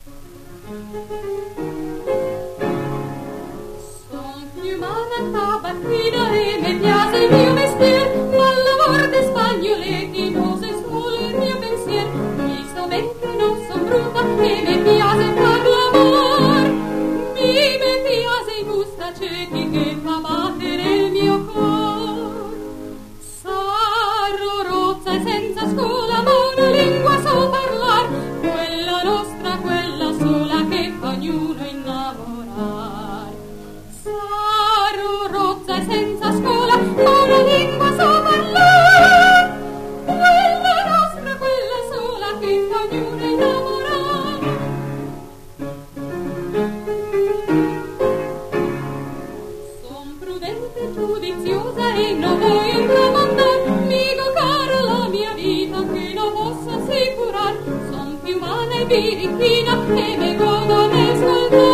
Son più umana tabacchina e mi piace il mio mestier, ma il lavoro di spagnoletti non si scuola il mio pensier. Mi sto ben che non son brutta e mi piace far l'amor, mi piace i gusta ciechi che fa battere il mio cor. Sarò rozza e senza scuola, ma una lingua so parlar, quella nostra, quella sola che fa ognuno innamorar. Sarò rozza e senza scuola, ma una lingua so parlar, quella nostra, quella sola che fa ognuno innamorar. Son prudente e giudiziosa e non voglio tramandar, mico cara la mia vita che non posso assicurar. Son più umana e birichina e mi godo nel scaldar.